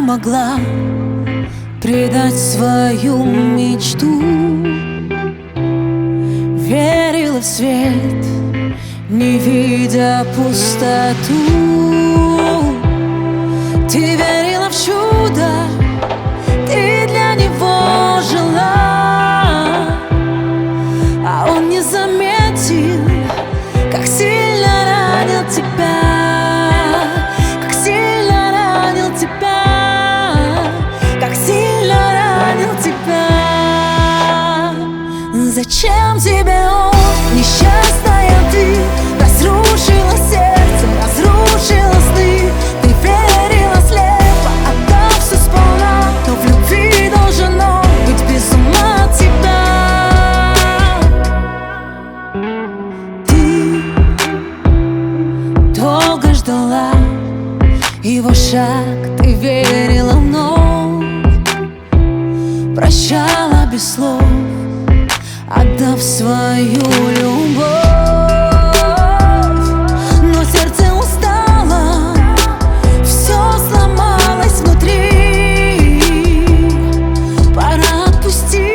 могла предать свою мечту. Верила в свет, не видя пустоту. Ты верила в чудо, ты для него жила, а он не заметил, как сильно ранил тебя, как сильно ранил тебя, как сильно ранил тебя. Зачем тебе он, несчастная ты? Разрушила сердце, разрушила сны. Ты верила слепо, отдав все сполна, но в любви должен он быть без ума от тебя. Ты долго ждала его шаг, ты верила вновь, прощала без слов, отдав свою любовь. Но сердце устало, все сломалось внутри. Пора отпустить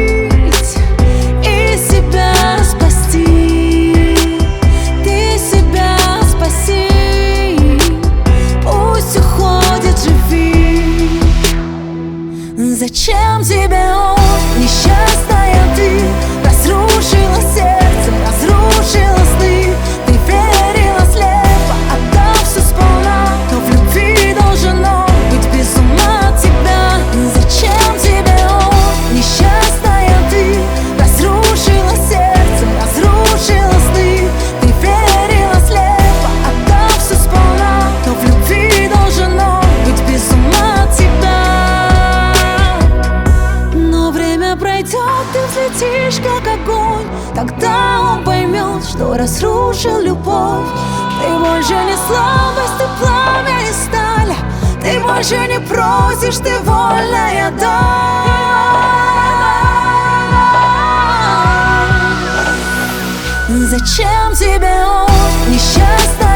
и себя спасти. Ты себя спаси, пусть уходит, живи. Зачем тебе он, несчастная ты? Разрушила сердце, разрушила сны. Ты верила слепо, отдав все сполна, но в любви должен он быть без ума от тебя. Зачем тебе он, несчастная ты? Разрушила сердце, разрушила сны. Ты верила слепо, отдав все сполна, но в любви должен он быть без ума от тебя. Но время пройдет, ты взлетишь как огонь, тогда он поймет, что разрушил любовь. Ты больше не слабость, ты пламя и сталь. Ты больше не просишь, ты вольная даль. Зачем тебе он, несчастная